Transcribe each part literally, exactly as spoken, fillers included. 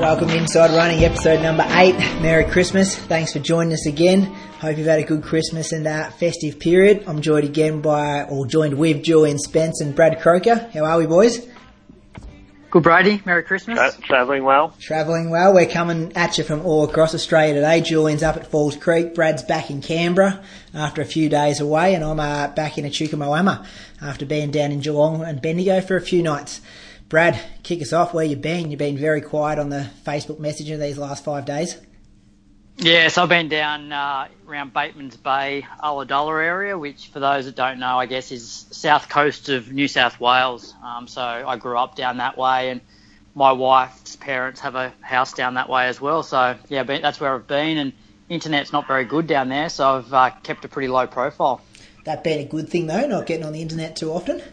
Welcome to Inside Running, episode number eight. Merry Christmas. Thanks for joining us again. Hope you've had a good Christmas and uh, festive period. I'm joined again by, or joined with Julian Spence and Brad Croker. How are we, boys? Good, Brady. Merry Christmas. Tra- travelling well. Travelling well. We're coming at you from all across Australia today. Julian's up at Falls Creek. Brad's back in Canberra after a few days away, and I'm uh, back in Echuca Moama after being down in Geelong and Bendigo for a few nights. Brad, kick us off. Where you been? You've been very quiet on the Facebook Messenger these last five days. Yes, I've been down uh, around Bateman's Bay, Ulladulla area, which for those that don't know, I guess is south coast of New South Wales. Um, so I grew up down that way, and my wife's parents have a house down that way as well. So yeah, that's where I've been, and internet's not very good down there, so I've uh, kept a pretty low profile. That been a good thing though, not getting on the internet too often?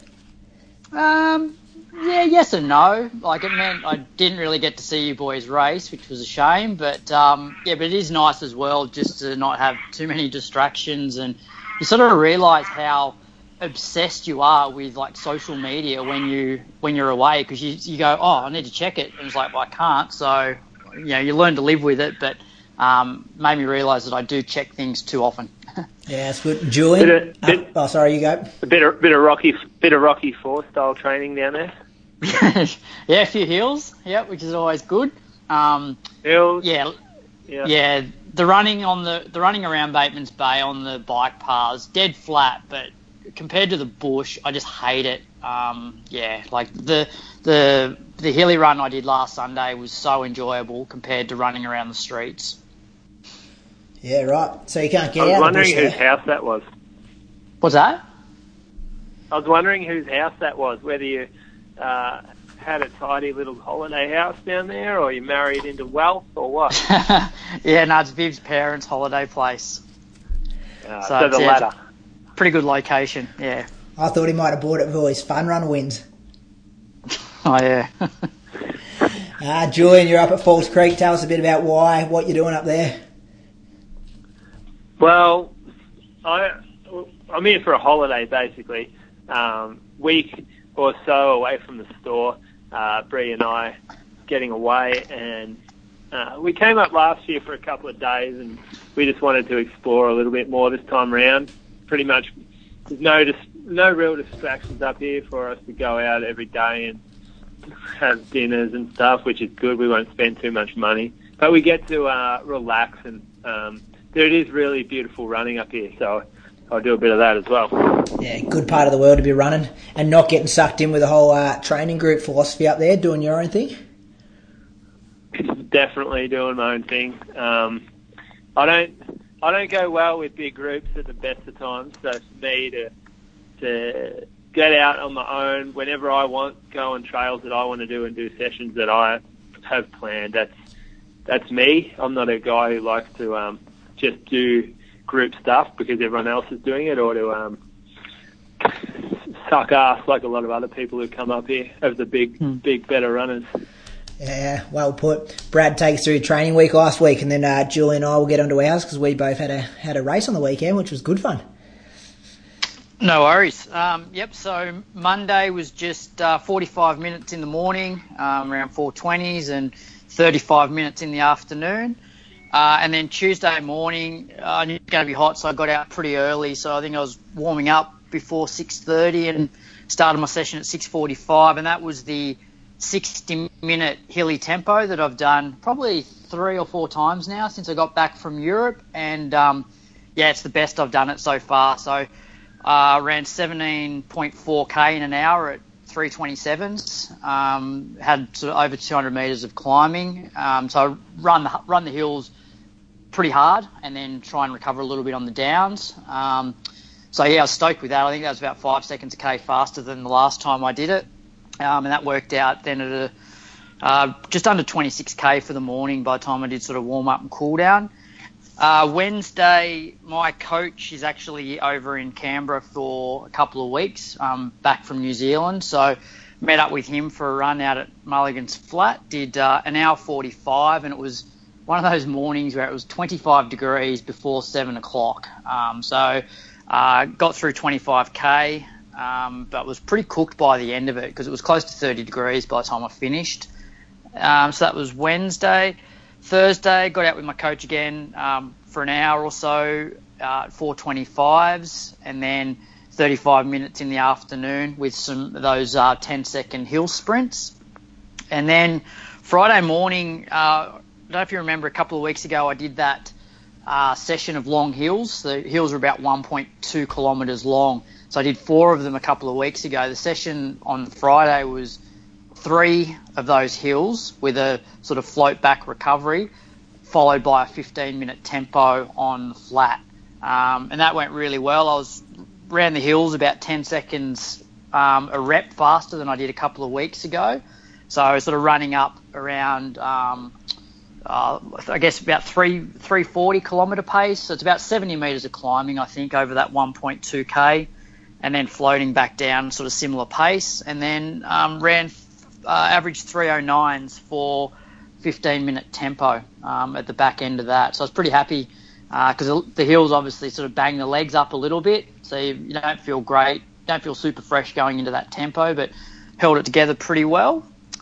Um... Yeah, yes and no. Like, it meant I didn't really get to see you boys race, which was a shame. But, um, yeah, but it is nice as well just to not have too many distractions. And you sort of realise how obsessed you are with, like, social media when, you, when you're away. Because you, you go, oh, I need to check it. And it's like, well, I can't. So, you know, you learn to live with it. But um, made me realise that I do check things too often. Yeah, it's good. Julian? Bit of, bit, uh, oh, sorry, you go. A bit of, bit of Rocky bit of Rocky Four style training down there. Yeah, a few hills, yeah, which is always good. Um, hills. Yeah, yeah, yeah. The running on the the running around Bateman's Bay on the bike paths, dead flat, but compared to the bush, I just hate it. Um, yeah, like the the the hilly run I did last Sunday was so enjoyable compared to running around the streets. Yeah, right. So you can't get out. I was out wondering the bush whose there. house that was. What's that? I was wondering whose house that was. Whether you uh, had a tidy little holiday house down there, or you married into wealth, or what? Yeah, no, it's Viv's parents' holiday place. Uh, so so the yeah, latter. Pretty good location. Yeah. I thought he might have bought it for his fun run wins. Oh yeah. uh, Julian, you're up at Falls Creek. Tell us a bit about why, what you're doing up there. Well, I, I'm here for a holiday, basically. Um, week or so away from the store, uh, Bree and I getting away, and uh, we came up last year for a couple of days, and we just wanted to explore a little bit more this time around. Pretty much there's no, dis- no real distractions up here for us to go out every day and have dinners and stuff, which is good. We won't spend too much money, but we get to uh, relax, and um, there it is really beautiful running up here, so I'll do a bit of that as well. Yeah, good part of the world to be running and not getting sucked in with the whole uh, training group philosophy up there, doing your own thing. Definitely doing my own thing. Um, I don't I don't go well with big groups at the best of times, so for me to to get out on my own whenever I want, go on trails that I want to do and do sessions that I have planned, that's that's me. I'm not a guy who likes to um, just do group stuff because everyone else is doing it, or to um, suck ass like a lot of other people who come up here of the big, hmm. big, better runners. Yeah, well put. Brad takes through training week last week, and then uh, Julie and I will get onto ours because we both had a had a race on the weekend, which was good fun. No worries. Um, yep, so Monday was just uh, forty-five minutes in the morning, um, around four twenties, and thirty-five minutes in the afternoon. Uh, and then Tuesday morning, uh, I knew it was going to be hot, so I got out pretty early. So I think I was warming up before six thirty and started my session at six forty-five. And that was the sixty-minute hilly tempo that I've done probably three or four times now since I got back from Europe. And, um, yeah, it's the best I've done it so far. So I uh, ran seventeen point four K in an hour at three twenty-sevens, um, had sort of over two hundred metres of climbing. Um, so I run the, run the hills pretty hard and then try and recover a little bit on the downs. Um, so, yeah, I was stoked with that. I think that was about five seconds a K faster than the last time I did it. Um, and that worked out then at a, uh, just under twenty-six K for the morning by the time I did sort of warm up and cool down. Uh, Wednesday, my coach is actually over in Canberra for a couple of weeks, um, back from New Zealand. So met up with him for a run out at Mulligan's Flat, did uh, an hour forty-five, and it was one of those mornings where it was twenty-five degrees before seven o'clock. Um, so uh, got through twenty-five K, um, but was pretty cooked by the end of it because it was close to thirty degrees by the time I finished. Um, so that was Wednesday. Thursday, got out with my coach again um, for an hour or so uh, at four twenty-fives, and then thirty-five minutes in the afternoon with some of those uh, ten-second hill sprints. And then Friday morning, uh, I don't know if you remember, a couple of weeks ago I did that uh, session of long hills. The hills are about one point two kilometres long. So I did four of them a couple of weeks ago. The session on Friday was three of those hills with a sort of float back recovery, followed by a fifteen minute tempo on the flat. Um, and that went really well. I was ran the hills about ten seconds um, a rep faster than I did a couple of weeks ago. So I was sort of running up around, um, uh, I guess about three three forty kilometre pace. So it's about seventy metres of climbing, I think, over that one point two k, and then floating back down, sort of similar pace, and then um, ran uh, average three oh nines for fifteen minute tempo um, at the back end of that. So I was pretty happy because uh, the hills obviously sort of bang the legs up a little bit, so you, you don't feel great, don't feel super fresh going into that tempo, but held it together pretty well.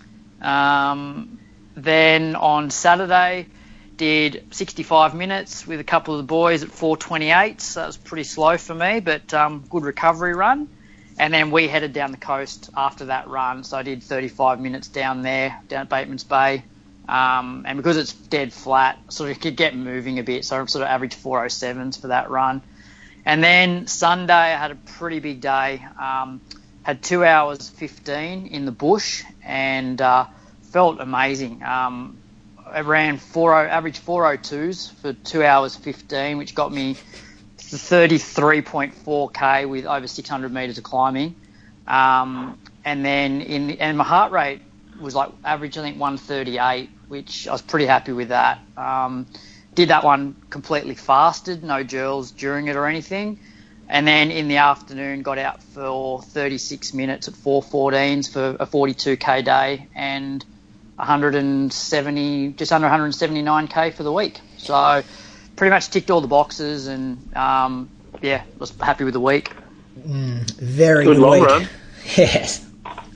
Um, then on Saturday, did sixty-five minutes with a couple of the boys at four twenty-eight, so that was pretty slow for me, but um, good recovery run. And then we headed down the coast after that run, so I did thirty-five minutes down there, down at Bateman's Bay. Um, and because it's dead flat, sort of could get moving a bit, so I sort of averaged four oh sevens for that run. And then Sunday, I had a pretty big day. Um, had two hours fifteen in the bush and uh, felt amazing. Um, I ran four average four oh twos for two hours fifteen, which got me to thirty-three point four k with over six hundred metres of climbing. Um, and then in and my heart rate was like average, I think, one thirty-eight, which I was pretty happy with that. Um, did that one completely fasted, no gels during it or anything. And then in the afternoon, got out for thirty-six minutes at four fourteens for a forty-two k day and one seventy, just under one seventy-nine k for the week. So pretty much ticked all the boxes, and um, yeah, was happy with the week. Mm, very good, good long week. run. Yes.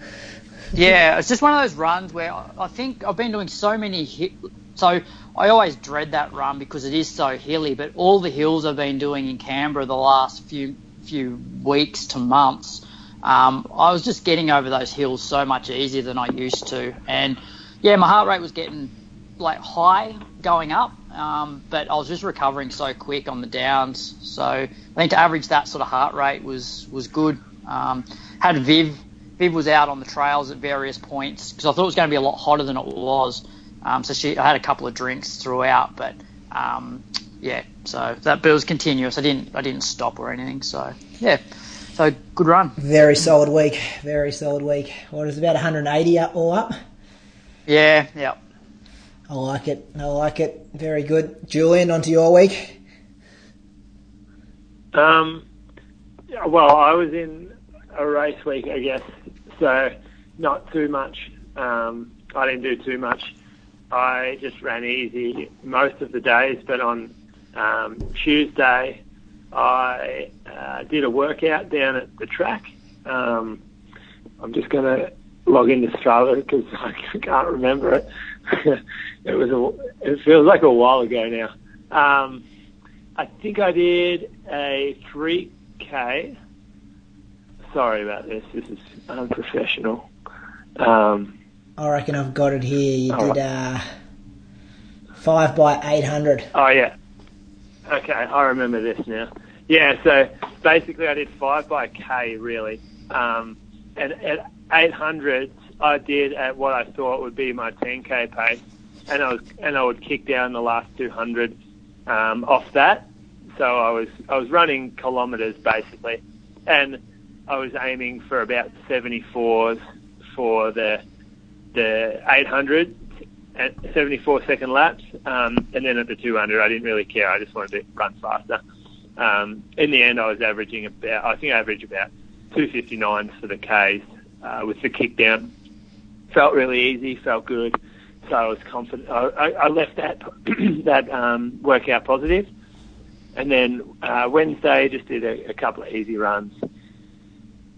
Yeah, it's just one of those runs where I think I've been doing so many hit. So I always dread that run because it is so hilly, but all the hills I've been doing in Canberra the last few few weeks to months, um, I was just getting over those hills so much easier than I used to. And yeah, my heart rate was getting like high going up, um, but I was just recovering so quick on the downs. So I think to average that sort of heart rate was, was good. Um, had Viv, Viv was out on the trails at various points because I thought it was going to be a lot hotter than it was. Um, so she, I had a couple of drinks throughout, but um, yeah, so that but it was continuous. I didn't, I didn't stop or anything. So yeah, so good run. Very solid week. Very solid week. What is about one eighty up, all up? Yeah, yeah. I like it. I like it. Very good. Julian, onto your week. Um, well, I was in a race week, I guess, so not too much. Um, I didn't do too much. I just ran easy most of the days, but on um, Tuesday I uh, did a workout down at the track. Um, I'm just going to log into Strava because I can't remember it. It was a, it feels like a while ago now. Um, I think I did a three K. Sorry about this. This is unprofessional. Um, I reckon I've got it here. You oh, did uh, five by eight hundred. Oh, yeah. Okay, I remember this now. Yeah, so basically I did five by K, really. Um, and at eight hundred, I did at what I thought would be my ten K pace. And I was, and I would kick down the last two hundred um, off that. So I was I was running kilometres, basically. And I was aiming for about seventy-fours for the the eight hundred at seventy-four second laps, um, and then at the two hundred I didn't really care. I just wanted to run faster. Um, in the end, I was averaging about I think I averaged about two fifty-nines for the Ks uh, with the kick down. Felt really easy, felt good, so I was confident. I, I, I left that that um, workout positive, and then uh, Wednesday just did a, a couple of easy runs.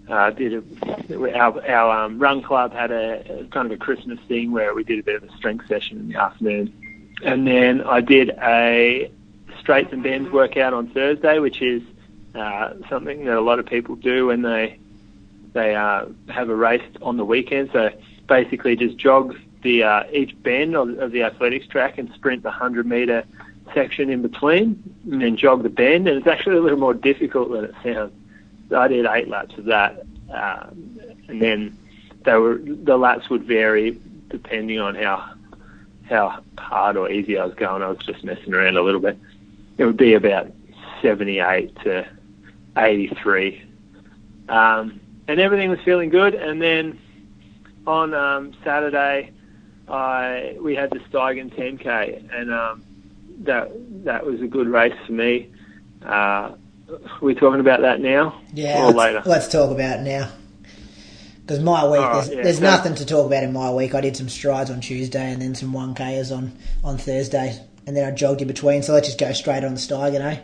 uh, did a, our, our um, run club had a, a kind of a Christmas thing where we did a bit of a strength session in the afternoon. And then I did a straights and bends workout on Thursday, which is uh, something that a lot of people do when they they uh, have a race on the weekend. So basically just jog the uh, each bend of, of the athletics track and sprint the one hundred metre section in between, and then jog the bend. And it's actually a little more difficult than it sounds. So I did eight laps of that, um, and then they were the laps would vary depending on how how hard or easy I was going. I was just messing around a little bit. It would be about seventy-eight to eighty-three. Um, and everything was feeling good. And then on um, Saturday, I we had the Steigen ten K, and um, that that was a good race for me. Uh, are we talking about that now? Yeah, or let's, later? let's talk about it now. Because my week, Right, there's, yeah, there's so- nothing to talk about in my week. I did some strides on Tuesday and then some one Kers on, on Thursday, and then I jogged in between. So let's just go straight on the Steigen, eh?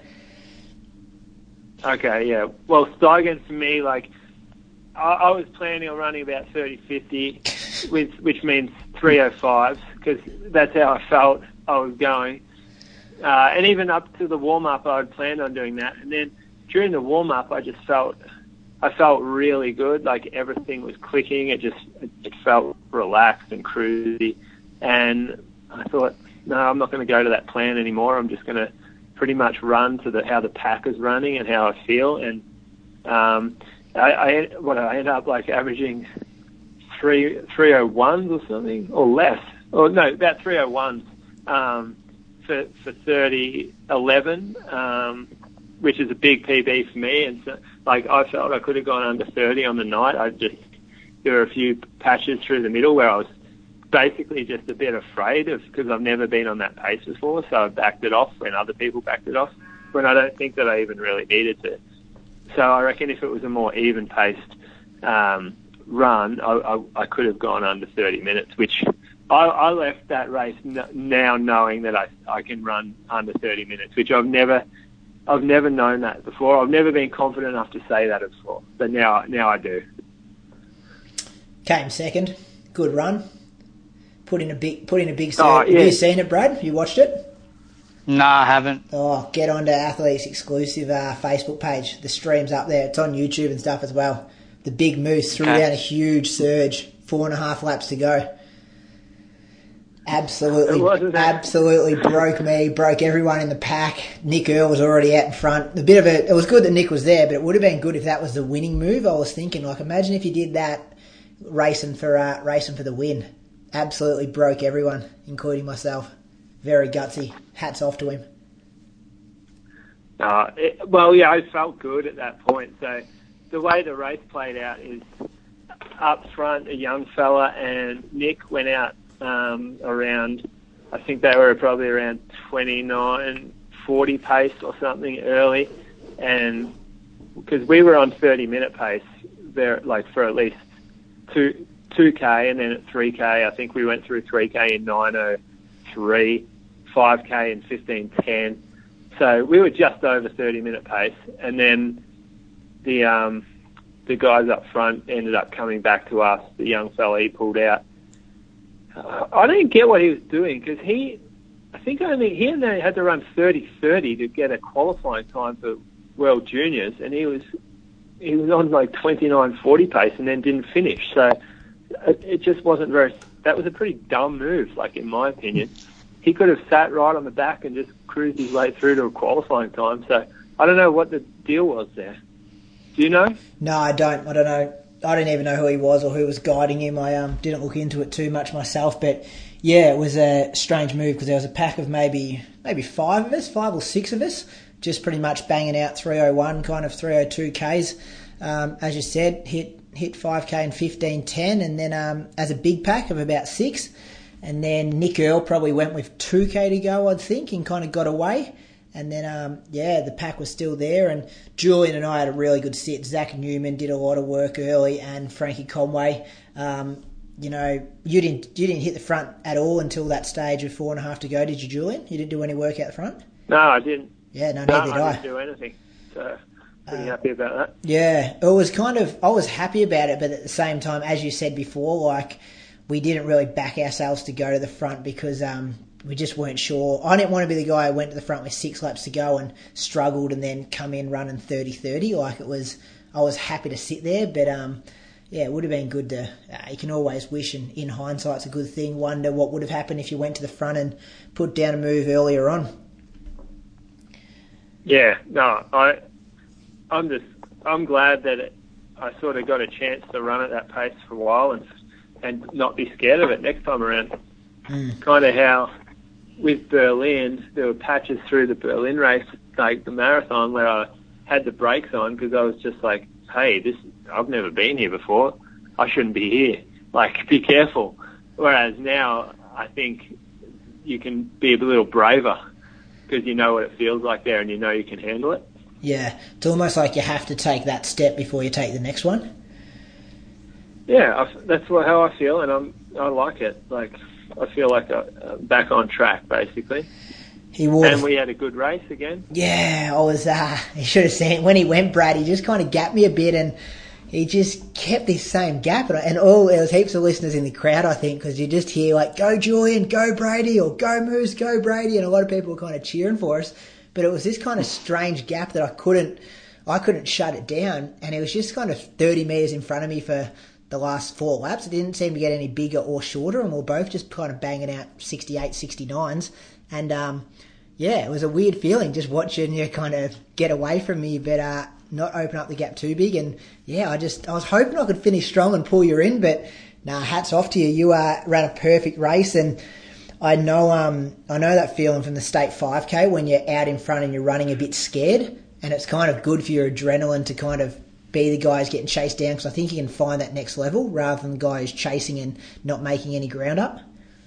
Okay, yeah. Well, Steigen for me, like, I, I was planning on running about thirty fifty, which, which means three oh fives, because that's how I felt I was going. Uh, and even up to the warm-up, I had planned on doing that. And then during the warm-up, I just felt, I felt really good. Like, everything was clicking. It just, it felt relaxed and cruisy. And I thought, no, I'm not going to go to that plan anymore. I'm just going to pretty much run to the how the pack is running and how I feel. And um, I, I what I ended up like averaging three three oh ones or something, or less, or no, about three oh ones um, for for thirty eleven, um, which is a big P B for me. And so, like, I felt I could have gone under thirty on the night. I just there were a few patches through the middle where I was basically just a bit afraid of, because I've never been on that pace before, so I backed it off when other people backed it off, when I don't think that I even really needed to. So I reckon if it was a more even-paced um, run, I, I, I could have gone under thirty minutes, which I, I left that race n- now knowing that I, I can run under thirty minutes, which I've never I've never known that before. I've never been confident enough to say that before, but now now I do. Came second. Good run. Put in a big, put in a big. Oh, Have yeah. you seen it, Brad? You watched it? No, I haven't. Oh, get onto Athletes Exclusive uh, Facebook page. The stream's up there. It's on YouTube and stuff as well. The big moose threw Okay. down a huge surge. Four and a half laps to go. Absolutely, It wasn't that- absolutely broke me, broke everyone in the pack. Nick Earl was already out in front. A bit of a, it was good that Nick was there, but it would have been good if that was the winning move. I was thinking, like, imagine if you did that, racing for uh, racing for the win. Absolutely broke everyone, including myself. Very gutsy. Hats off to him. Uh, it, well, yeah, I felt good at that point. So the way the race played out is up front, a young fella and Nick went out um, around, I think they were probably around twenty-nine forty pace or something early. And because we were on thirty minute pace there, like for at least two, two K, and then at three K, I think we went through three K in nine oh three, five K in fifteen ten. So we were just over thirty minute pace, and then the um, the guys up front ended up coming back to us. The young fella, he pulled out. Uh, I didn't get what he was doing, because he, I think only he only had to run thirty thirty to get a qualifying time for World Juniors, and he was he was on like twenty-nine forty pace and then didn't finish. So it, it just wasn't very. That was a pretty dumb move, like in my opinion. He could have sat right on the back and just cruised his way through to a qualifying time. So I don't know what the deal was there. Do you know? No, I don't. I don't know. I didn't even know who he was or who was guiding him. I um, didn't look into it too much myself. But yeah, it was a strange move, because there was a pack of maybe maybe five of us, five or six of us, just pretty much banging out three oh one, kind of three oh two Ks. Um, as you said, hit hit five K in fifteen ten, and then um, as a big pack of about six. And then Nick Earl probably went with two K to go, I'd think, and kind of got away. And then, um, yeah, the pack was still there. And Julian and I had a really good sit. Zach Newman did a lot of work early, and Frankie Conway. Um, you know, you didn't you didn't hit the front at all until that stage with four and a half to go, did you, Julian? You didn't do any work out the front? No, I didn't. Yeah, no, No, neither did I I. didn't do anything. So pretty happy about that. Yeah, it was kind of, I was happy about it, but at the same time, as you said before, like, we didn't really back ourselves to go to the front because um, we just weren't sure. I didn't want to be the guy who went to the front with six laps to go and struggled and then come in running thirty thirty. Like, it was, I was happy to sit there, but um, yeah, it would have been good to, uh, you can always wish, and in hindsight it's a good thing, wonder what would have happened if you went to the front and put down a move earlier on. Yeah, no, I, I'm just, I'm glad that it, I sort of got a chance to run at that pace for a while and and not be scared of it next time around. Mm. Kind of how with Berlin, there were patches through the Berlin race, like the marathon, where I had the brakes on because I was just like, hey, this I've never been here before. I shouldn't be here. Like, be careful. Whereas now, I think you can be a little braver because you know what it feels like there and you know you can handle it. Yeah, it's almost like you have to take that step before you take the next one. Yeah, I, that's what, how I feel, and I'm, I like it. Like, I feel like I'm back on track, basically. He would. And we had a good race again. Yeah, I was, uh, you should have seen, when he went, Brad, he just kind of gapped me a bit, and he just kept this same gap. And, and all, there was heaps of listeners in the crowd, I think, because you just hear, like, go Julian, go Brady, or go Moose, go Brady, and a lot of people were kind of cheering for us. But it was this kind of strange gap that I couldn't, I couldn't shut it down, and it was just kind of thirty metres in front of me for the last four laps. It didn't seem to get any bigger or shorter, and we were both just kind of banging out sixty-eight, sixty-nines. And, um, yeah, it was a weird feeling just watching you kind of get away from me, but uh, not open up the gap too big. And, yeah, I just, I was hoping I could finish strong and pull you in, but, nah, hats off to you. You uh, ran a perfect race, and I know um, I know that feeling from the State five K when you're out in front and you're running a bit scared, and it's kind of good for your adrenaline to kind of be the guy who's getting chased down, because I think you can find that next level rather than the guy who's chasing and not making any ground up.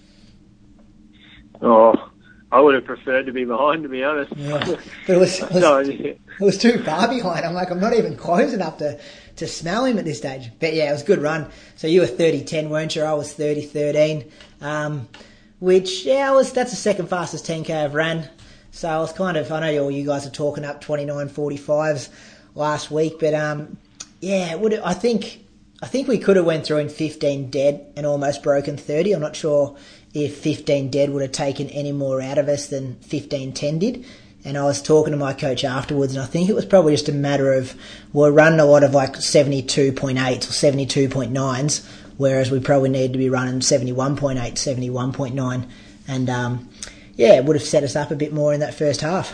Oh, I would have preferred to be behind, to be honest. Yeah. But it was, it, was, so, yeah. it was too far behind. I'm like, I'm not even close enough to, to smell him at this stage. But yeah, it was a good run. So you were thirty ten, weren't you? I was thirty thirteen. Um, which, yeah, I was, that's the second fastest ten K I've ran. So I was kind of, I know all you guys are talking up twenty-nine forty-fives last week, but um, yeah, it would. I think I think we could have went through in fifteen dead and almost broken thirty. I'm not sure if fifteen dead would have taken any more out of us than fifteen ten did. And I was talking to my coach afterwards, and I think it was probably just a matter of we're running a lot of like seventy-two point eights or seventy-two point nines, whereas we probably need to be running seventy-one point eight, seventy-one point nine, and um, yeah, it would have set us up a bit more in that first half.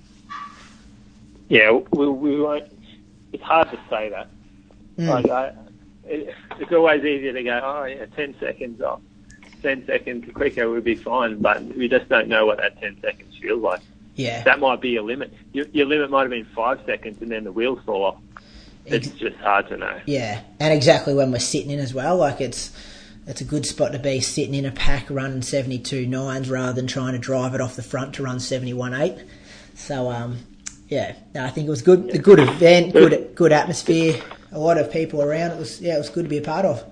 Yeah, we, we won't. It's hard to say that. Mm. Like, I, it, it's always easier to go, oh yeah, ten seconds off, ten seconds quicker would be fine, but we just don't know what that ten seconds feels like. Yeah, that might be your limit. Your, your limit might have been five seconds, and then the wheels fall off. It's Ex- just hard to know. Yeah, and exactly when we're sitting in as well. Like it's it's a good spot to be, sitting in a pack running seventy-two nines rather than trying to drive it off the front to run seventy-one eight. So um. Yeah, no, I think it was good. Yeah. A good event, good good atmosphere, a lot of people around. It was yeah, it was good to be a part of.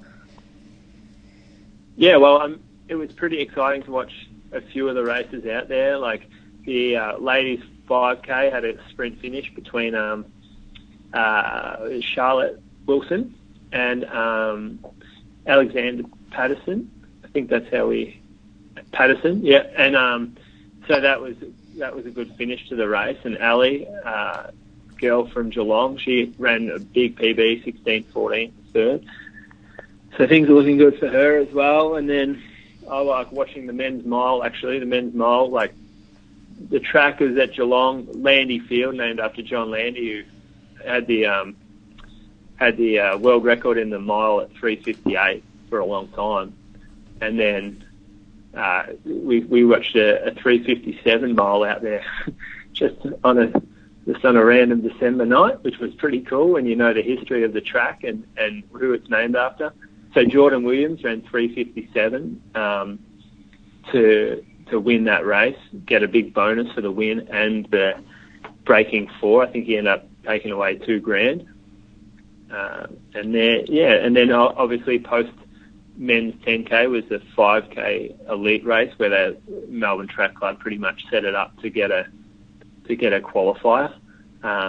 Yeah, well, um, it was pretty exciting to watch a few of the races out there. Like the uh, ladies five K had a sprint finish between um, uh, Charlotte Wilson and um, Alexander Patterson. I think that's how we Patterson. Yeah, and um, so that was. That was a good finish to the race. And Ali, uh, girl from Geelong, she ran a big P B, sixteen fourteen, third. So things are looking good for her as well. And then I like watching the men's mile, actually, the men's mile. Like, the track was at Geelong, Landy Field, named after John Landy, who had the um, had the uh, world record in the mile at three fifty-eight for a long time. And then Uh, we we watched a, a three fifty-seven mile out there just on a just on a random December night, which was pretty cool when you know the history of the track and, and who it's named after. So Jordan Williams ran three fifty-seven um, to to win that race, get a big bonus for the win and the breaking four. I think he ended up taking away two grand. Uh, and then yeah, and then obviously post. Men's ten K was the five K elite race where the Melbourne Track Club pretty much set it up to get a to get a qualifier. Um,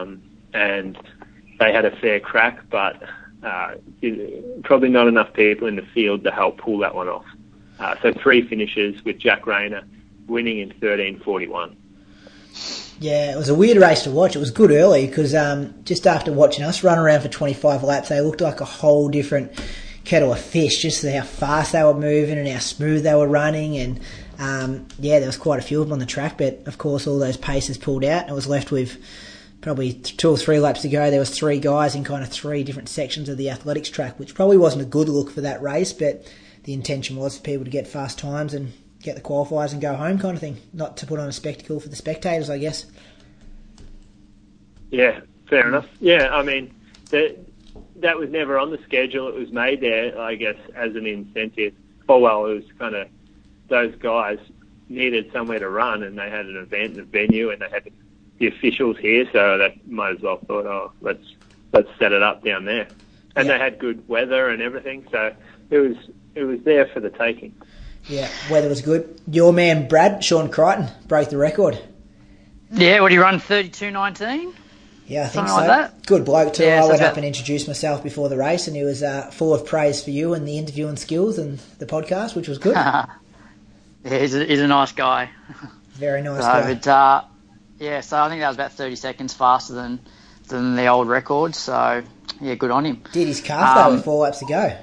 and they had a fair crack, but uh, probably not enough people in the field to help pull that one off. Uh, so three finishes with Jack Rayner winning in thirteen forty-one. Yeah, it was a weird race to watch. It was good early because um, just after watching us run around for twenty-five laps, they looked like a whole different kettle of fish, just how fast they were moving and how smooth they were running. And um, yeah, there was quite a few of them on the track, but of course all those paces pulled out and it was left with probably two or three laps to go. There was three guys in kind of three different sections of the athletics track, which probably wasn't a good look for that race, but the intention was for people to get fast times and get the qualifiers and go home kind of thing, not to put on a spectacle for the spectators, I guess. Yeah, fair enough. Yeah, I mean, that that was never on the schedule. It was made there, I guess, as an incentive. Oh, well, it was kind of those guys needed somewhere to run and they had an event and a venue and they had the officials here, so they might as well thought, oh, let's let's set it up down there. And yeah. They had good weather and everything, so it was it was there for the taking. Yeah, weather was good. Your man Brad, Sean Crichton, broke the record. Yeah, what did he run, thirty-two nineteen? Yeah, I think Something so. Like that? Good bloke too. Yeah, I went so up and introduced myself before the race and he was uh, full of praise for you and the interviewing skills and the podcast, which was good. Yeah, he's a, he's a nice guy. Very nice so, guy. But, uh, yeah, so I think that was about thirty seconds faster than than the old record, so yeah, good on him. Did his calf um, though with four laps to go.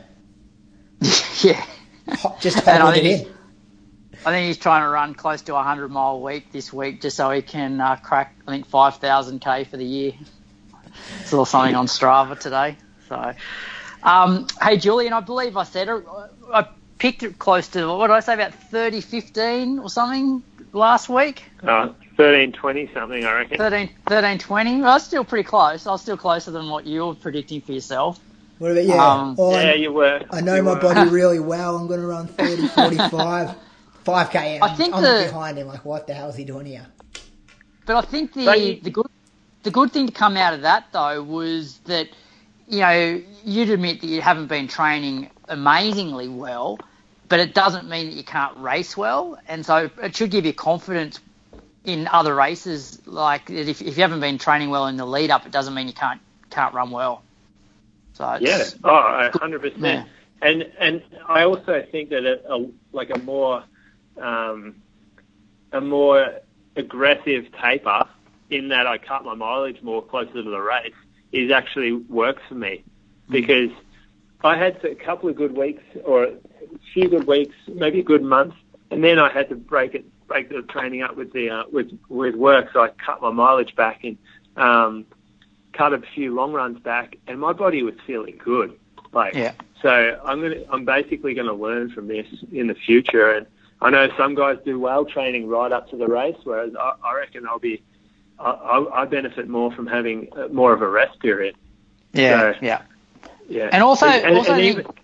Yeah. Just holding it in. I think he's trying to run close to a hundred mile a week this week just so he can uh, crack, I think, five thousand K for the year. Saw something on Strava today. So, um, hey, Julian, I believe I said, I picked it close to, what did I say, about thirty fifteen or something last week? Uh, thirteen twenty something, I reckon. thirteen, thirteen twenty. Well, that's still pretty close. I was still closer than what you were predicting for yourself. What about, yeah. Um, oh, yeah, you were. I know you my were. body really well. I'm going to run thirty forty-five. five K. I think I'm the, behind him. Like, what the hell is he doing here? But I think the the good the good thing to come out of that though was that, you know, you'd admit that you haven't been training amazingly well, but it doesn't mean that you can't race well, and so it should give you confidence in other races. Like if if you haven't been training well in the lead up, it doesn't mean you can't can't run well. So it's, yeah, oh, a hundred percent. Yeah. And and I also think that a, a like a more um, a more aggressive taper, in that I cut my mileage more closer to the race, is actually works for me, because I had a couple of good weeks or a few good weeks, maybe a good month, and then I had to break it, break the training up with the uh, with with work, so I cut my mileage back and um, cut a few long runs back, and my body was feeling good. Like, yeah. So I'm gonna, I'm basically going to learn from this in the future, and I know some guys do well training right up to the race, whereas I, I reckon I'll be, I, I benefit more from having more of a rest period. Yeah, so, yeah, yeah. And also, and, also and think, even,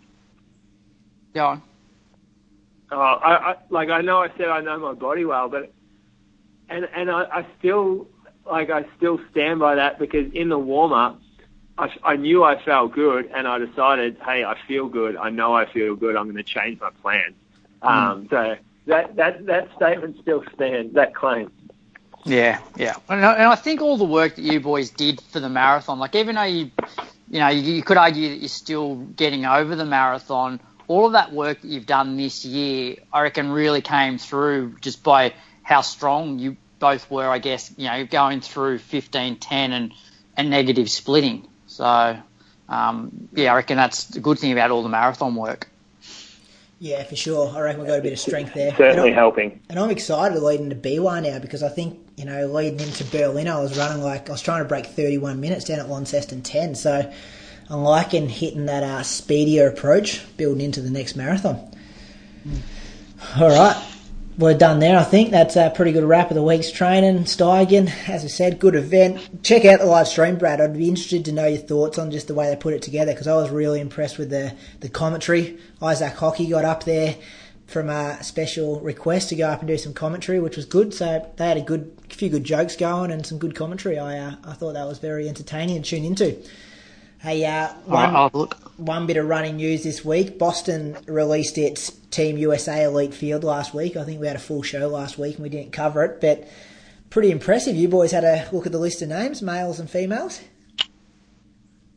go on. Uh, I, I like I know I said I know my body well, but and and I, I still like I still stand by that, because in the warm up, I, I knew I felt good, and I decided, hey, I feel good. I know I feel good. I'm going to change my plan. Mm. Um, so that that that statement still stands. That claim. Yeah, yeah, and I, and I think all the work that you boys did for the marathon, like even though you, you know, you, you could argue that you're still getting over the marathon, all of that work that you've done this year, I reckon, really came through just by how strong you both were. I guess, you know, going through fifteen ten and and negative splitting. So, um, yeah, I reckon that's the good thing about all the marathon work. Yeah, for sure. I reckon we've got a bit of strength there. Certainly and helping. And I'm excited leading to B Y now, because I think, you know, leading into Berlin, I was running like, I was trying to break thirty-one minutes down at Launceston ten. So I'm liking hitting that uh, speedier approach, building into the next marathon. Mm. All right. We're done there, I think. That's a pretty good wrap of the week's training. Steigen, as I said, good event. Check out the live stream, Brad. I'd be interested to know your thoughts on just the way they put it together, because I was really impressed with the, the commentary. Isaac Hockey got up there from a special request to go up and do some commentary, which was good. So they had a good few good jokes going and some good commentary. I uh, I thought that was very entertaining to tune into. Hey, uh, one, right, look. one bit of running news this week. Boston released its Team U S A Elite Field last week. I think we had a full show last week and we didn't cover it, but pretty impressive. You boys had a look at the list of names, males and females.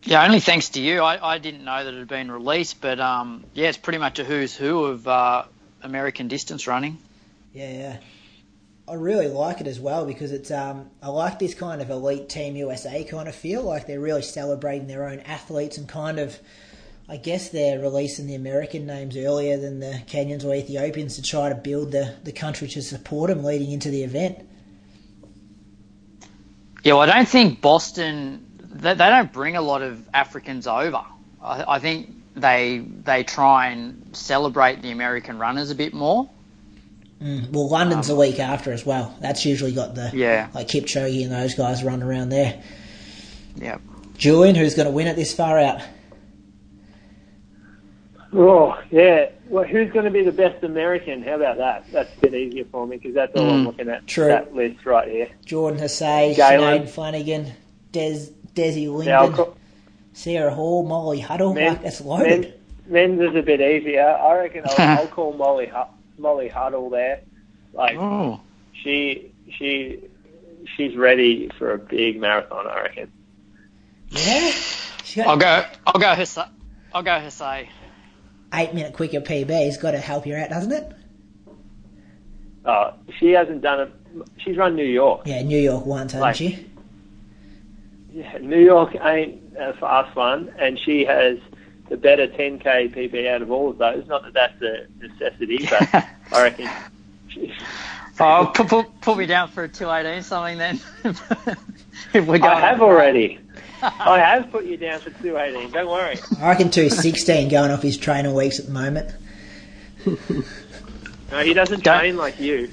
Yeah, only thanks to you. I, I didn't know that it had been released, but um, yeah, it's pretty much a who's who of uh, American distance running. Yeah, yeah. I really like it as well because it's um I like this kind of elite Team U S A kind of feel, like they're really celebrating their own athletes and kind of, I guess they're releasing the American names earlier than the Kenyans or Ethiopians to try to build the, the country to support them leading into the event. Yeah, well, I don't think Boston, they, they don't bring a lot of Africans over. I, I think they they try and celebrate the American runners a bit more. Mm. Well, London's um, the week after as well. That's usually got the, yeah. like Kipchoge and those guys run around there. Yeah. Julian, who's going to win it this far out? Oh, yeah. Well, who's going to be the best American? How about that? That's a bit easier for me because that's all mm, I'm looking at. True. That list right here. Jordan Hussey, Galen Sinead Flanagan, Des, Desi Linden, yeah, Sarah Hall, Molly Huddle. Men, like, that's loaded. Men, men's is a bit easier. I reckon I'll, I'll call Molly Molly Huddle there. Like oh. she she she's ready for a big marathon, I reckon. Yeah. Got, I'll go. I'll go. Hussey. I'll go. Hussey. Eight minute quicker P B's got to help you out, doesn't it? Oh, she hasn't done it. She's run New York. Yeah, New York once, hasn't like, she? Yeah, New York ain't a fast one, and she has the better ten K P B out of all of those. Not that that's a necessity, but I reckon. She... Oh, put, put, put me down for a two eighteen something then. If we're going I have already. I have put you down for two eighteen. Don't worry. I reckon two sixteen going off his trainer weeks at the moment. No, he doesn't don't. train like you.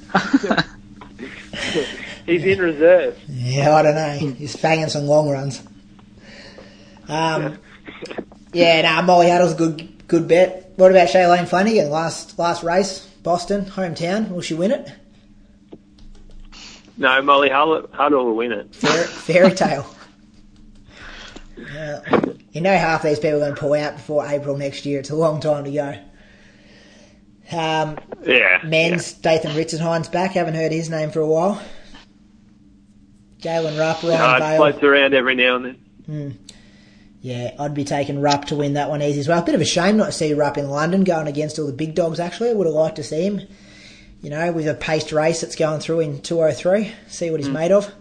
He's in reserve. Yeah, I don't know. He's banging some long runs. Um, yeah, nah, Molly Huddle's a good good bet. What about Shailene Flanagan? Last last race, Boston, hometown. Will she win it? No, Molly Huddle, Huddle will win it. Fair, fairy tale. Uh, you know half these people are going to pull out before April next year. It's a long time to go. Um, yeah. Men's, yeah. Dathan Ritzenhein's back. Haven't heard his name for a while. Galen Rupp, Ryan no, Bale. It floats around every now and then. Mm. Yeah, I'd be taking Rupp to win that one easy as well. A bit of a shame not to see Rupp in London going against all the big dogs, actually. I would have liked to see him, you know, with a paced race that's going through in two oh three. See what he's mm. made of.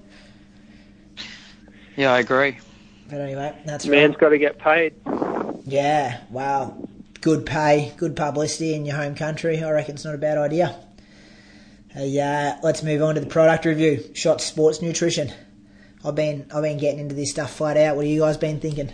Yeah, I agree. But anyway, that's Man's right. got to get paid. Yeah, wow. Good pay, good publicity in your home country. I reckon it's not a bad idea. Hey, uh, let's move on to the product review. Shot Sports Nutrition. I've been I've been getting into this stuff flat out. What have you guys been thinking?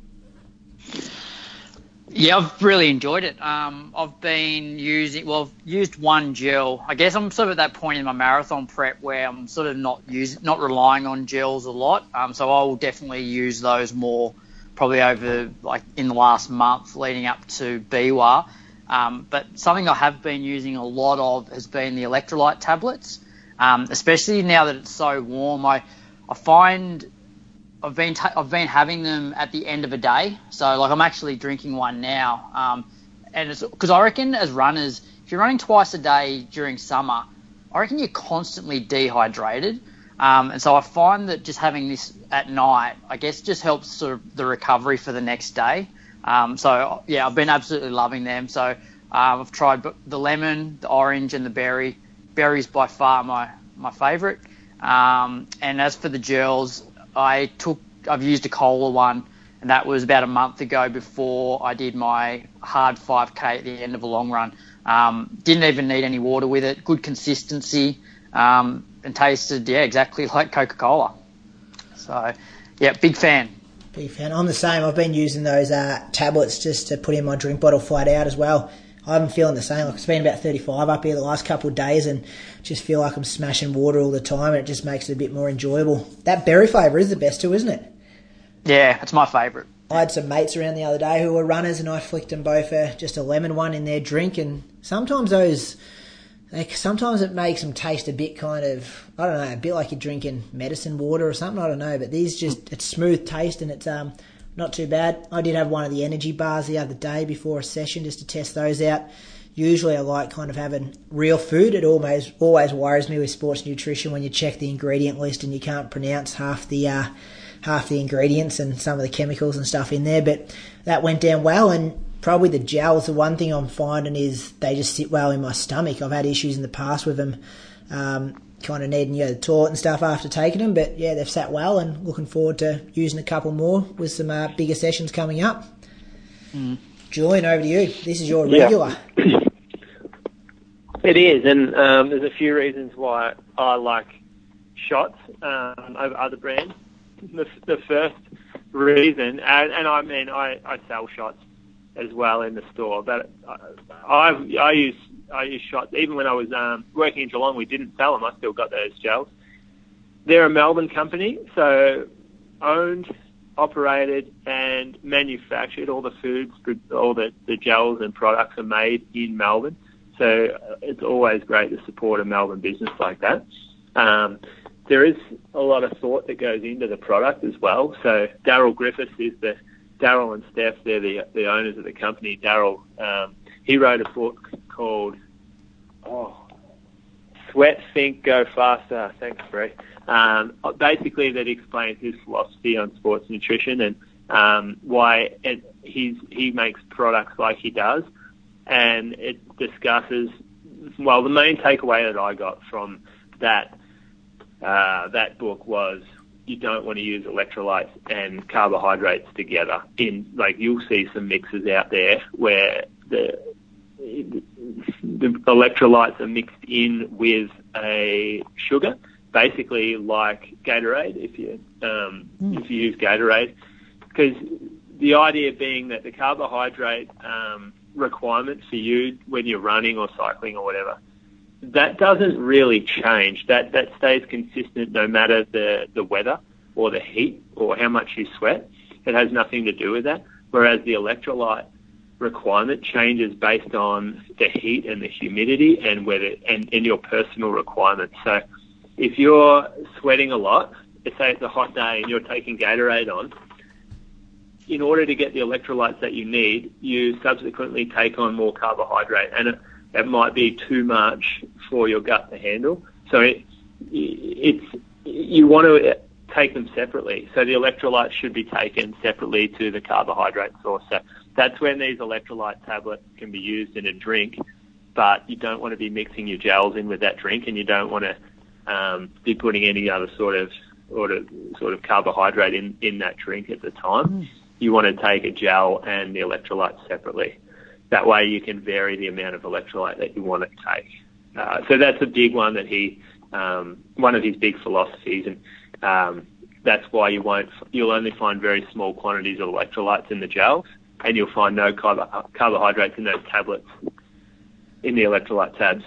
Yeah, I've really enjoyed it. Um, I've been using, well, I've used one gel. I guess I'm sort of at that point in my marathon prep where I'm sort of not use, not relying on gels a lot. Um, so I will definitely use those more probably over, like, in the last month leading up to B W A. Um, but something I have been using a lot of has been the electrolyte tablets, um, especially now that it's so warm. I, I find... I've been ta- I've been having them at the end of a day, so like I'm actually drinking one now, um, and it's because I reckon as runners, if you're running twice a day during summer, I reckon you're constantly dehydrated, um, and so I find that just having this at night, I guess, just helps sort of the recovery for the next day. Um, so yeah, I've been absolutely loving them. So um, I've tried the lemon, the orange, and the berry. Berry's by far my my favourite, um, and as for the gels, I took, I've used a cola one, and that was about a month ago before I did my hard five K at the end of a long run. Um, didn't even need any water with it. Good consistency, um, and tasted, yeah, exactly like Coca-Cola. So, yeah, big fan. Big fan. I'm the same. I've been using those uh, tablets just to put in my drink bottle flat out as well. I'm feeling the same. Like it's been about thirty-five up here the last couple of days and just feel like I'm smashing water all the time, and it just makes it a bit more enjoyable. That berry flavour is the best too, isn't it? Yeah, it's my favourite. I had some mates around the other day who were runners, and I flicked them both a, just a lemon one in their drink, and sometimes those, like, sometimes it makes them taste a bit kind of, I don't know, a bit like you're drinking medicine water or something, I don't know, but these just, it's smooth taste and it's um not too bad. I did have one of the energy bars the other day before a session just to test those out. Usually I like kind of having real food. It always always worries me with sports nutrition when you check the ingredient list and you can't pronounce half the uh, half the ingredients and some of the chemicals and stuff in there. But that went down well, and probably the gels, the one thing I'm finding is they just sit well in my stomach. I've had issues in the past with them, um, kind of needing, you know, the toilet and stuff after taking them. But yeah, they've sat well, and looking forward to using a couple more with some uh, bigger sessions coming up. Mm. Julian, over to you. This is your regular. Yeah. It is, and um, there's a few reasons why I like shots um, over other brands. The, the first reason, and, and I mean, I, I sell shots as well in the store, but I, I use I use shots. Even when I was um, working in Geelong, we didn't sell them. I still got those gels. They're a Melbourne company, so owned, operated, and manufactured. All the foods, all the, the gels and products are made in Melbourne. So it's always great to support a Melbourne business like that. Um, there is a lot of thought that goes into the product as well. So Daryl Griffiths is the Daryl and Steph. They're the the owners of the company. Daryl, um, he wrote a book called oh, Sweat, Think, Go Faster. Thanks, Bree. Um, basically, that explains his philosophy on sports nutrition and um, why it, he's he makes products like he does. And it discusses, well, the main takeaway that I got from that uh, that book was you don't want to use electrolytes and carbohydrates together. In like you'll see some mixes out there where the the electrolytes are mixed in with a sugar, basically like Gatorade. If you um, mm. if you use Gatorade, because the idea being that the carbohydrate um, requirement for you when you're running or cycling or whatever, that doesn't really change. That that stays consistent no matter the, the weather or the heat or how much you sweat. It has nothing to do with that. Whereas the electrolyte requirement changes based on the heat and the humidity and whether and, and your personal requirements. So if you're sweating a lot, let's say it's a hot day and you're taking Gatorade on, in order to get the electrolytes that you need, you subsequently take on more carbohydrate, and it, it might be too much for your gut to handle. So it, it's you want to take them separately. So the electrolytes should be taken separately to the carbohydrate source. So that's when these electrolyte tablets can be used in a drink, but you don't want to be mixing your gels in with that drink, and you don't want to um, be putting any other sort of sort of, sort of carbohydrate in, in that drink at the time. Mm. You want to take a gel and the electrolytes separately. That way you can vary the amount of electrolyte that you want to take. Uh, so that's a big one that he, um, one of his big philosophies, and um, that's why you won't, you'll only find very small quantities of electrolytes in the gels, and you'll find no carbo- carbohydrates in those tablets in the electrolyte tabs.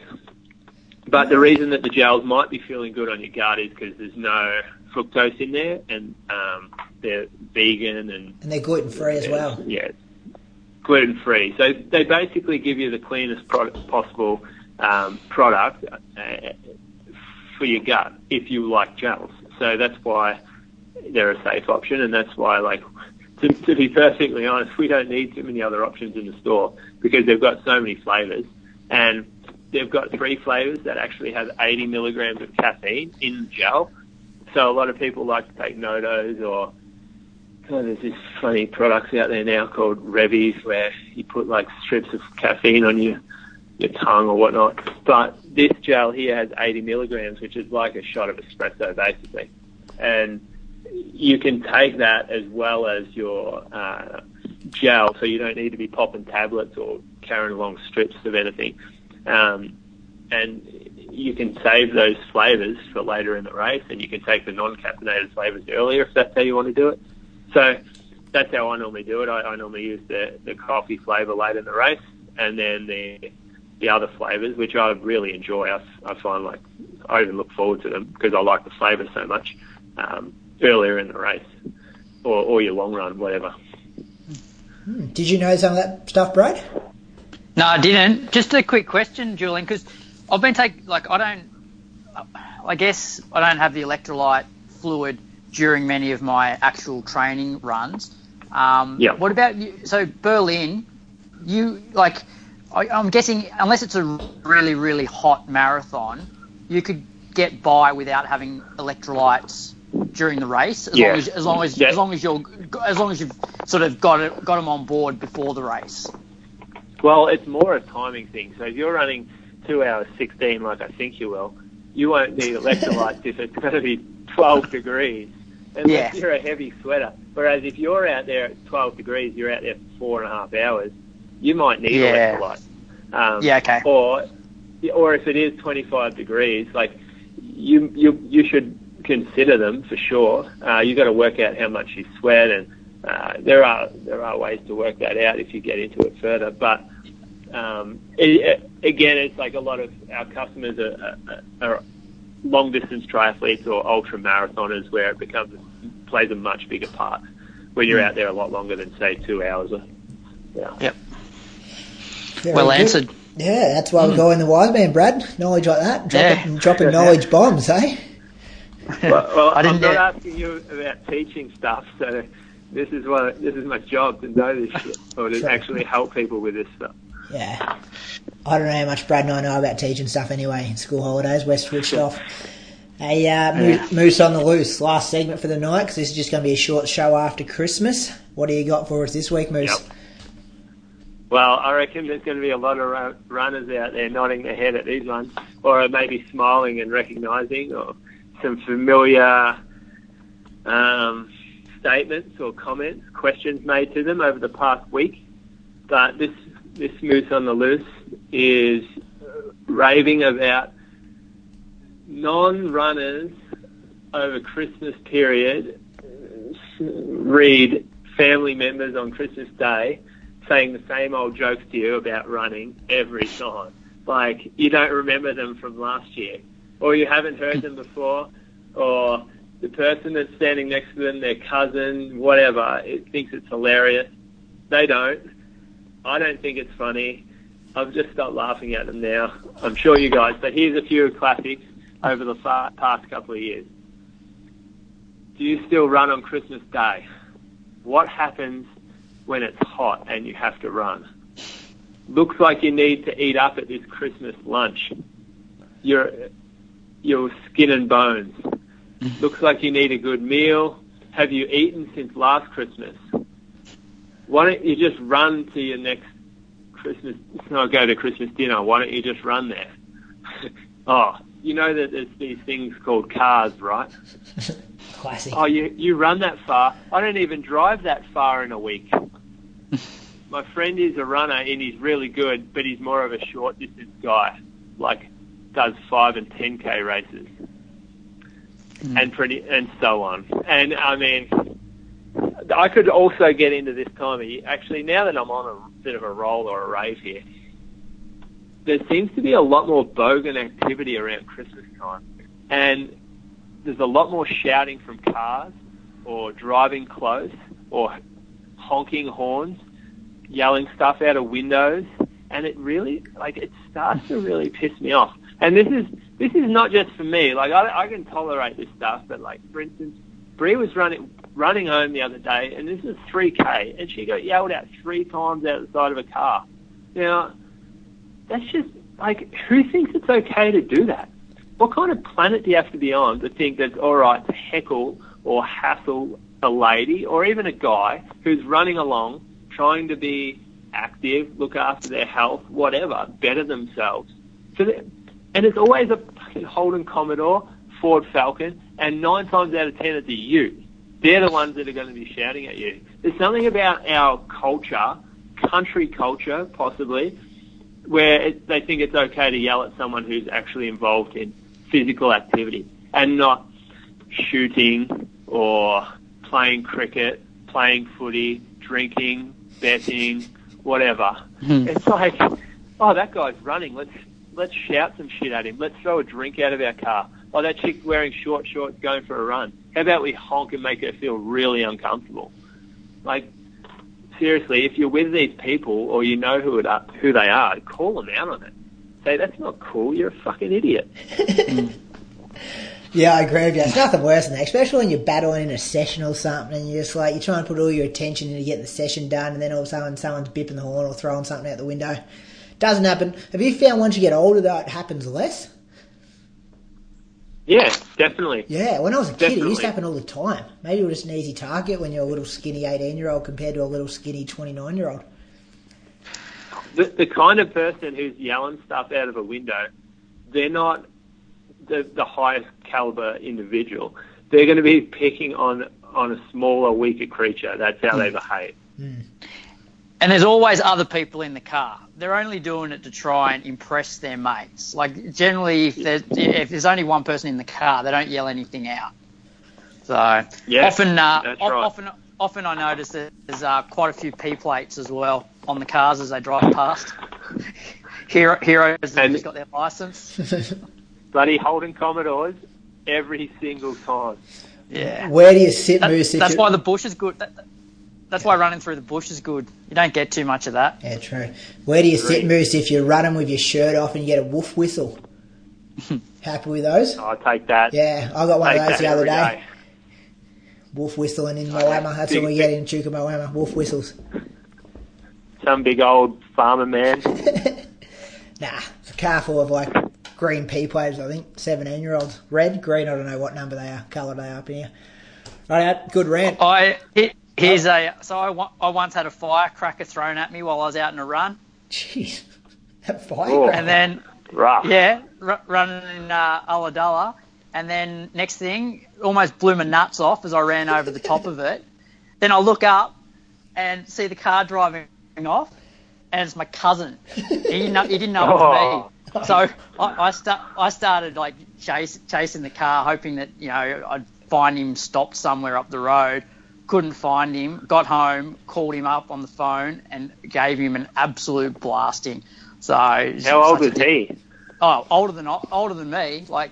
But the reason that the gels might be feeling good on your gut is because there's no fructose in there, and um, they're vegan and and they're gluten free as well. Yeah, gluten free. So they basically give you the cleanest product possible um, product uh, for your gut if you like gels. So that's why they're a safe option, and that's why, like, to, to be perfectly honest, we don't need too many other options in the store because they've got so many flavors, and they've got three flavors that actually have eighty milligrams of caffeine in the gel. So a lot of people like to take Nodos, or oh, there's this funny products out there now called Revies where you put like strips of caffeine on your your tongue or whatnot. But this gel here has eighty milligrams, which is like a shot of espresso basically. And you can take that as well as your uh, gel, so you don't need to be popping tablets or carrying along strips of anything. Um, and you can save those flavors for later in the race, and you can take the non-caffeinated flavors earlier if that's how you want to do it. So that's how I normally do it. I, I normally use the, the coffee flavor late in the race, and then the the other flavors, which I really enjoy. I, I find like I even look forward to them because I like the flavor so much um, earlier in the race or, or your long run, whatever. Hmm. Did you know some of that stuff, Brad? No, I didn't. Just a quick question, Julian, because I've been taking, like, I don't, I guess I don't have the electrolyte fluid during many of my actual training runs. Um, yeah. What about you? So Berlin, you, like, I, I'm guessing unless it's a really, really hot marathon, you could get by without having electrolytes during the race, as Yeah. long as as long as Yeah. as long as you're as long as you've sort of got it, got them on board before the race. Well, it's more a timing thing. So if you're running two hours sixteen, like I think you will, you won't need electrolytes if it's going to be twelve degrees, unless Yeah. you're a heavy sweater. Whereas if you're out there at twelve degrees, you're out there for four and a half hours, you might need Yeah. electrolytes. Um, Yeah, okay. Or, or if it is twenty-five degrees, like you you you should consider them for sure. Uh, you got to work out how much you sweat, and uh, there are there are ways to work that out if you get into it further. But um, it, again, it's like a lot of our customers are, are, are long distance triathletes or ultra marathoners, where it becomes plays a much bigger part when you're out there a lot longer than say two hours. Yeah. Yep. Very Well good. answered. Yeah, that's why we go in the wise man, Brad. Knowledge like that. Dropping, Yeah. dropping knowledge bombs, eh? Well, well I I'm didn't not know- asking you about teaching stuff, so this is what this is my job, to know this shit, or to Sure. actually help people with this stuff. Yeah. I don't know how much Brad and I know about teaching stuff anyway. In school holidays, we're switched off. Hey, uh, Moose, Moose on the Loose, last segment for the night, because this is just going to be a short show after Christmas. What do you got for us this week, Moose? Yep. Well, I reckon there's going to be a lot of ru- runners out there nodding their head at these ones, or maybe smiling and recognising, or some familiar um, statements or comments, questions made to them over the past week. But this this Moose on the Loose is raving about non-runners over Christmas period read family members on Christmas Day saying the same old jokes to you about running every time. Like, you don't remember them from last year, or you haven't heard them before, or the person that's standing next to them, their cousin, whatever, it thinks it's hilarious. They don't. I don't think it's funny. I've just stopped laughing at them now. I'm sure you guys, but here's a few classics over the far, past couple of years. Do you still run on Christmas Day? What happens when it's hot and you have to run? Looks like you need to eat up at this Christmas lunch. You're, you're skin and bones. Looks like you need a good meal. Have you eaten since last Christmas? Why don't you just run to your next Christmas, no, go to Christmas dinner. Why don't you just run there? Oh, you know that there's these things called cars, right? Classic. Oh, you you run that far? I don't even drive that far in a week. My friend is a runner and he's really good, but he's more of a short distance guy, like does five and ten K races, mm. and pretty and so on. And I mean, I could also get into this time of year. Actually, now that I'm on a bit of a roll or a rave here, there seems to be a lot more bogan activity around Christmas time, and there's a lot more shouting from cars, or driving close, or honking horns, yelling stuff out of windows, and it really, like, it starts to really piss me off. And this is this is not just for me. Like, I, I can tolerate this stuff, but, like, for instance, Brie was running running home the other day, and this is three K, and she got yelled at three times out the side of a car. Now, that's just, like, who thinks it's okay to do that? What kind of planet do you have to be on to think that it's all right to heckle or hassle a lady or even a guy who's running along, trying to be active, look after their health, whatever, better themselves? So that, and it's always a fucking Holden Commodore, Ford Falcon, and nine times out of ten it's a ute. They're the ones that are going to be shouting at you. There's something about our culture, country culture possibly, where it, they think it's okay to yell at someone who's actually involved in physical activity and not shooting or playing cricket, playing footy, drinking, betting, whatever. Mm. It's like, oh, that guy's running. Let's let's shout some shit at him. Let's throw a drink out of our car. Oh, that chick's wearing short shorts going for a run. How about we honk and make her feel really uncomfortable? Like, seriously, if you're with these people or you know who it are, who they are, call them out on it. Say, that's not cool. You're a fucking idiot. mm. Yeah, I agree with you. It's nothing worse than that, especially when you're battling in a session or something and you're just like, you're trying to put all your attention into getting the session done, and then all of a sudden someone's bipping the horn or throwing something out the window. Doesn't happen. Have you found once you get older that it happens less? Yeah, definitely. Yeah, when I was a kid, Definitely. it used to happen all the time. Maybe it was just an easy target when you're a little skinny eighteen-year-old compared to a little skinny twenty-nine-year-old. The, the kind of person who's yelling stuff out of a window, they're not the, the highest caliber individual. They're going to be picking on, on a smaller, weaker creature. That's how mm. they behave. Mm. And there's always other people in the car. They're only doing it to try and impress their mates. Like, generally, if there's, if there's only one person in the car, they don't yell anything out. So, yeah, often, uh, that's o- right. often, often I notice that there's uh, quite a few P plates as well on the cars as they drive past. Hero, heroes that And- just got their license. Bloody Holden Commodores every single time. Yeah. Where do you sit, That- Moose? if that's you- why the bush is good. That, that- that's why running through the bush is good. You don't get too much of that. Yeah, true. Where do you sit, True. Moose, if you're running with your shirt off and you get a woof whistle? Happy with those? I'll take that. Yeah, I got one Take of those that the other every day. Wolf whistling in Okay. Moama. That's Big- what we get in Chuka Moama. Wolf whistles. Some big old farmer man. Nah, it's a car full of like green pea plates, I think. seventeen-year-olds. Red, green, I don't know what number they are. Colour they are up in here. Right, good rant. I he- here's a so I, wa- I once had a firecracker thrown at me while I was out on a run, Jeez. That fire. Oh. and then Rough. yeah, r- running in uh, Ulladulla, and then next thing, almost blew my nuts off as I ran over the top of it. Then I look up and see the car driving off, and it's my cousin. He didn't know, he didn't know it was me. So I I, start, I started like chase, chasing the car, hoping that you know I'd find him stopped somewhere up the road. Couldn't find him. Got home, called him up on the phone, and gave him an absolute blasting. So How old was he? Oh, older than older than me. Like,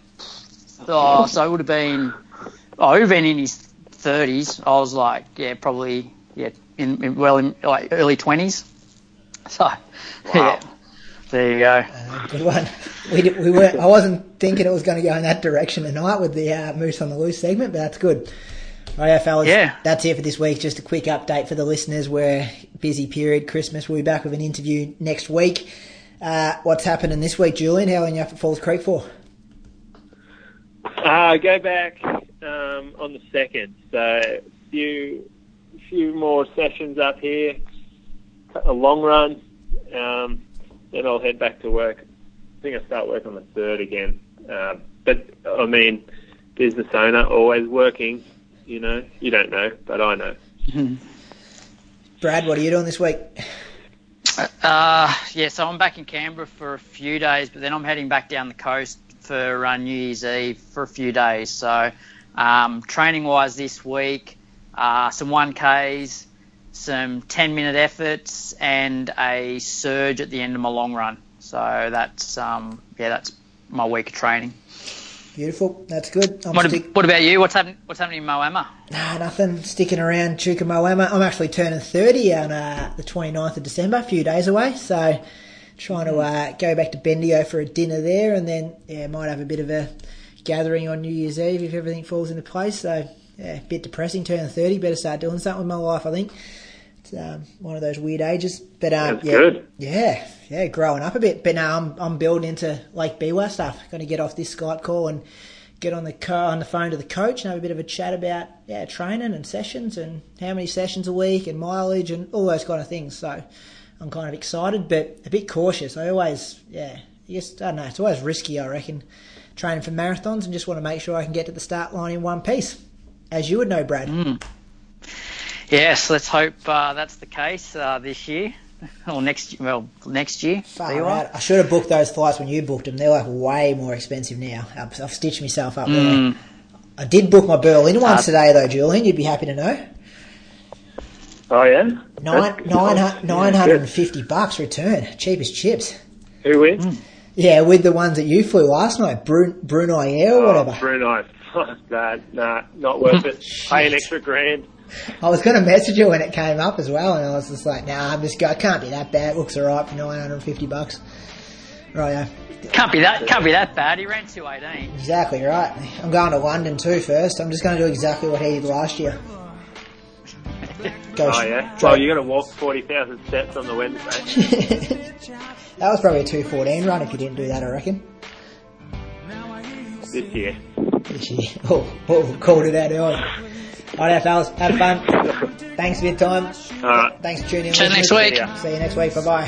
oh, so it would have been. Oh, he would have been in his thirties. I was like, yeah, probably, yeah, in, in well, in like early twenties. So, yeah, there you go. Uh, good one. We did, we weren't. I wasn't thinking it was going to go in that direction tonight with the uh, Moose on the Loose segment, but that's good. Right, yeah, fellas. Yeah. That's it for this week. Just a quick update for the listeners. We're busy period, Christmas. We'll be back with an interview next week. Uh, what's happening this week, Julian? How long are you up at Falls Creek for? Uh, go back um, on the second. So a few, few more sessions up here, a long run, um, then I'll head back to work. I think I start work on the third again. Uh, but, I mean, business owner, always working, you know. You don't know, but I know. Brad, what are you doing this week? Uh, yeah, so I'm back in Canberra for a few days, but then I'm heading back down the coast for uh, New Year's Eve for a few days. So, um, training-wise this week, uh, some one Ks, some ten-minute efforts, and a surge at the end of my long run. So that's um, yeah, that's my week of training. Beautiful. That's good. I'm What, stick- what about you? What's happening? What's happening in Moama? Nah, nothing. Sticking around Chuka Moama. I'm actually turning thirty on uh, the twenty-ninth of December, a few days away. So trying to uh, go back to Bendigo for a dinner there, and then yeah, might have a bit of a gathering on New Year's Eve if everything falls into place. So yeah, a bit depressing. Turning thirty, better start doing something with my life, I think. It's um, one of those weird ages. But um, That's yeah, good. yeah, yeah, growing up a bit. But now I'm I'm building into Lake Biwa stuff. Going to get off this Skype call and get on the car, on the phone to the coach and have a bit of a chat about yeah training and sessions and how many sessions a week and mileage and all those kind of things. So I'm kind of excited, but a bit cautious. I always yeah, I guess I don't know. It's always risky, I reckon, training for marathons, and just want to make sure I can get to the start line in one piece, as you would know, Brad. Mm. Yes, let's hope uh, that's the case uh, this year. Or next, well, next year. Far There you are. out. I should have booked those flights when you booked them. They're like way more expensive now. I've, I've stitched myself up Mm. there. I did book my Berlin ones Uh, today though, Julian. You'd be happy to know. Oh, yeah? Nine, That's- nine, yeah, nine hundred and fifty bucks return. Cheap as chips. Who wins? Mm. Yeah, with the ones that you flew last night, Brun- Brunei Air or whatever. Oh, Brunei. Fuck that. Nah, not worth it. Pay an extra grand. I was going to message you when it came up as well, and I was just like, nah, I'm just go. It can't be that bad. It looks alright for nine hundred and fifty bucks. Right, yeah. Can't be that. Can't be that bad. He ran two eighteen. Exactly right. I'm going to London too first. I'm just going to do exactly what he did last year. Go Oh, sh- yeah? dro- Oh, you're going to walk forty thousand steps on the Wednesday. That was probably a two fourteen run if you didn't do that, I reckon. this year. This year. Oh, oh, called it out early. Alright, fellas, have fun. Thanks for your time. All right. Thanks for tuning in. See you next week. See you next week. Bye bye.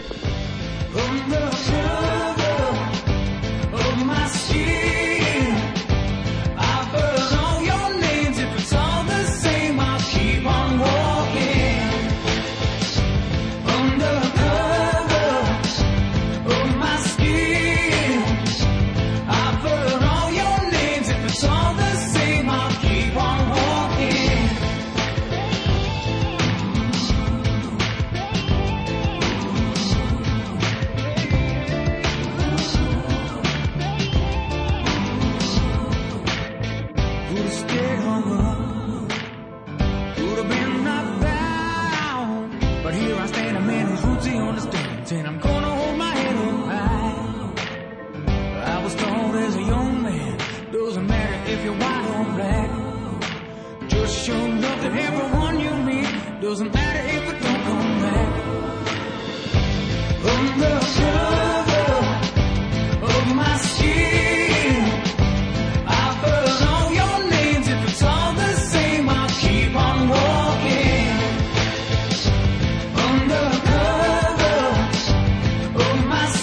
And I'm gonna hold my head up high. I was told as a young man, doesn't matter if you're white or black. Just show love to everyone you meet. Doesn't matter if it don't come back. Under cover of my skin, I've heard all your names. If it's all the same, I'll keep on walking. Under my